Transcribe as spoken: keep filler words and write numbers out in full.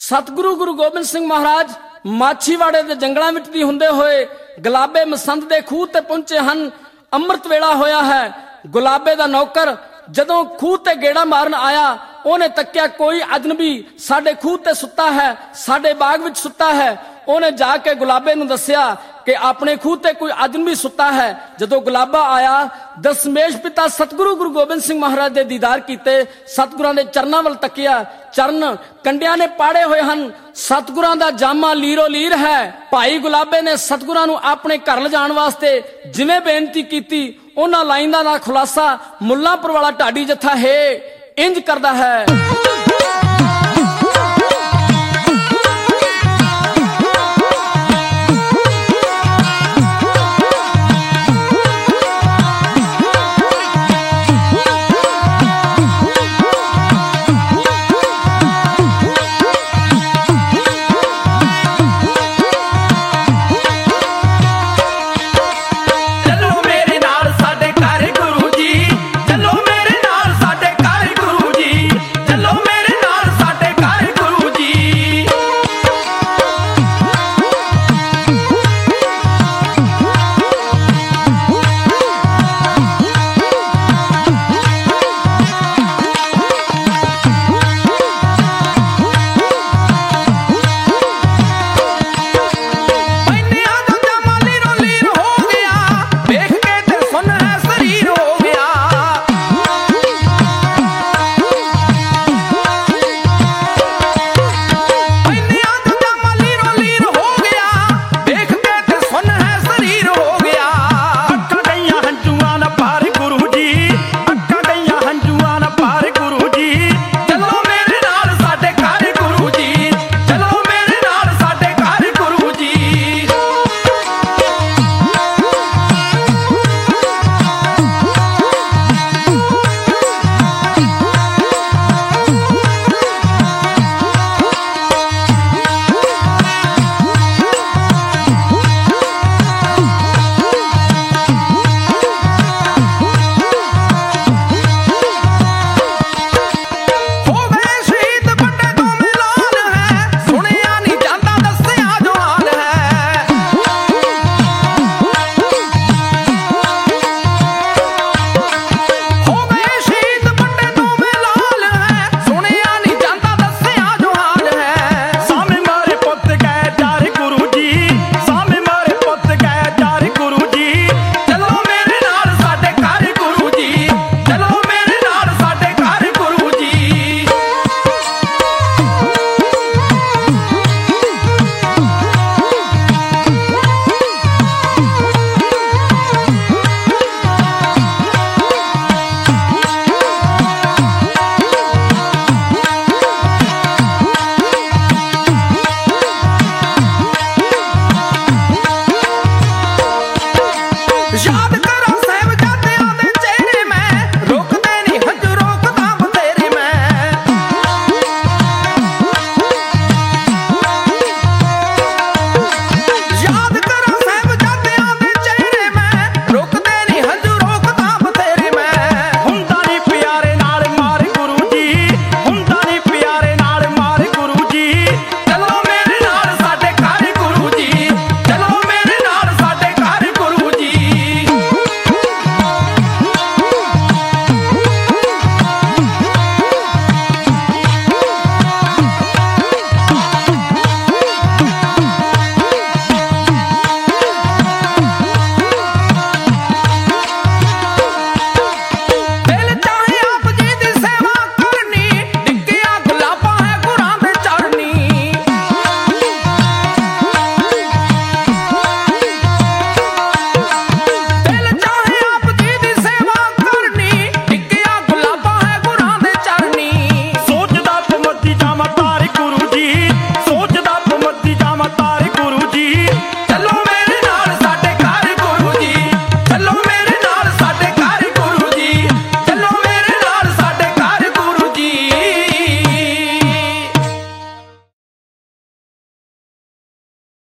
ਸਤਿਗੁਰੂ ਗੁਰੂ ਗੋਬਿੰਦ ਸਿੰਘ ਮਹਾਰਾਜ ਮਾਛੀਵਾੜੇ ਦੇ ਜੰਗਲਾਂ ਵਿੱਚ ਦੀ ਹੁੰਦੇ ਹੋਏ ਗੁਲਾਬੇ ਮਸੰਦ ਦੇ ਖੂਹ ਤੇ ਪਹੁੰਚੇ ਹਨ। ਅੰਮ੍ਰਿਤ ਵੇਲਾ ਹੋਇਆ ਹੈ। ਗੁਲਾਬੇ ਦਾ ਨੌਕਰ ਜਦੋਂ ਖੂਹ ਤੇ ਗੇੜਾ ਮਾਰਨ ਆਇਆ, ਉਹਨੇ ਤੱਕਿਆ ਕੋਈ ਅਜਨਬੀ ਸਾਡੇ ਖੂਹ ਤੇ ਸੁੱਤਾ ਹੈ, ਸਾਡੇ ਬਾਗ ਵਿੱਚ ਸੁੱਤਾ ਹੈ। ਉਹਨੇ ਜਾ ਕੇ ਗੁਲਾਬੇ ਨੂੰ ਦੱਸਿਆ ਕਿ ਆਪਣੇ ਖੂਹ ਤੇ ਕੋਈ ਅਜਨਬੀ ਸੁੱਤਾ ਹੈ। ਜਦੋਂ ਗੁਲਾਬਾ ਆਇਆ, ਦਸਮੇਸ਼ ਪਿਤਾ ਸਤਿਗੁਰੂ ਗੁਰੂ ਗੋਬਿੰਦ ਸਿੰਘ ਮਹਾਰਾਜ ਦੇ ਦੀਦਾਰ ਕੀਤੇ, ਸਤਿਗੁਰਾਂ ਦੇ ਚਰਨਾਂ ਵੱਲ ਤੱਕਿਆ। ਚਰਨ ਕੰਡਿਆਂ ਨੇ ਪਾੜੇ ਹੋਏ ਹਨ, ਸਤਿਗੁਰਾਂ ਦਾ ਜਾਮਾ ਲੀਰੋ ਲੀਰ ਹੈ। ਭਾਈ ਗੁਲਾਬੇ ਨੇ ਸਤਿਗੁਰਾਂ ਨੂੰ ਆਪਣੇ ਘਰ ਲਿਜਾਣ ਵਾਸਤੇ ਜਿਵੇਂ ਬੇਨਤੀ ਕੀਤੀ, ਉਹਨਾਂ ਲਾਈਨਾਂ ਦਾ ਖੁਲਾਸਾ ਮੁੱਲਾਂਪੁਰ ਵਾਲਾ ਢਾਡੀ ਜੱਥਾ ਹੈ ਇੰਜ ਕਰਦਾ ਹੈ।